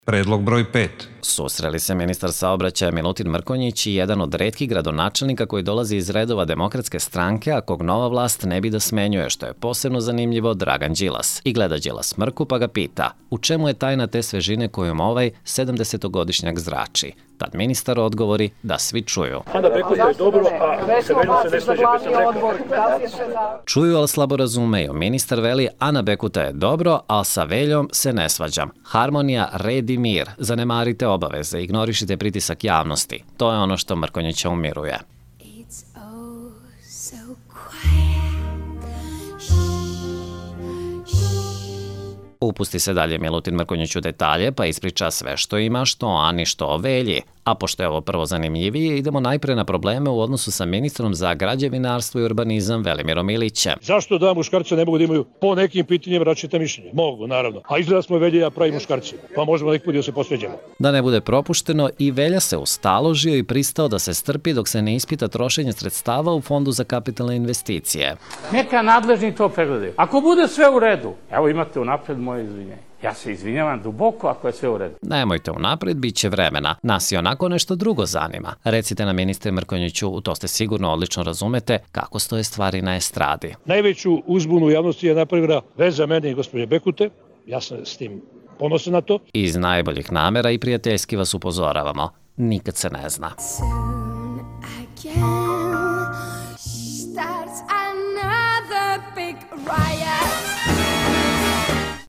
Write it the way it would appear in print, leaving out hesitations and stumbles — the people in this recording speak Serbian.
Predlog broj 5. Susreli se ministar saobraćaja Milutin Mrkonjić i jedan od retkih gradonačelnika koji dolazi iz redova Demokratske stranke, a kog nova vlast ne bi da smenjuje, što je posebno zanimljivo Dragan Đilas. I gleda Đilas Mrku pa ga pita u čemu je tajna te svežine kojom ovaj 70-godišnjak zrači. Tad ministar odgovori da svi čuju. Čuju, ali slabo razumeju. Ministar veli Ana Bekuta je dobro, ali sa Veljom se ne svađam. Harmonija, red i mir. Zanemarite obaveze, ignorišite pritisak javnosti. To je ono što Mrkonjića umiruje. Upusti se dalje Milutin Mrkonjić u detalje, pa ispriča sve što ima, što o Ani, što o Velji. A pošto je ovo prvo zanimljivije, idemo najpre na probleme u odnosu sa ministrom za građevinarstvo i urbanizam Velimirom Ilićem. Zašto da muškarci ne mogu da imaju po nekim pitanjima različita mišljenja? Mogu, naravno. A izgleda smo Velja pravi muškarci, pa možemo neki put da se posveđamo. Da ne bude propušteno, i Velja se ustaložio i pristao da se strpi dok se ne ispita trošenje sredstava u Fondu za kapitalne investicije. Neka nadležni to pregledaju. Ako bude sve u redu, evo imate unapred moje izvinjenje. Ja se izvinjavam duboko ako je sve u redu. Nemojte unapred, bit će vremena. Nas i onako nešto drugo zanima. Recite nam, ministre Mrkonjiću, to ste sigurno odlično razumete, kako stoje stvari na estradi. Najveću uzbunu u javnosti je napravila veza mene i gospođe Bekute. Ja sam s tim ponosan na to. Iz najboljih namera i prijateljski vas upozoravamo. Nikad se ne zna.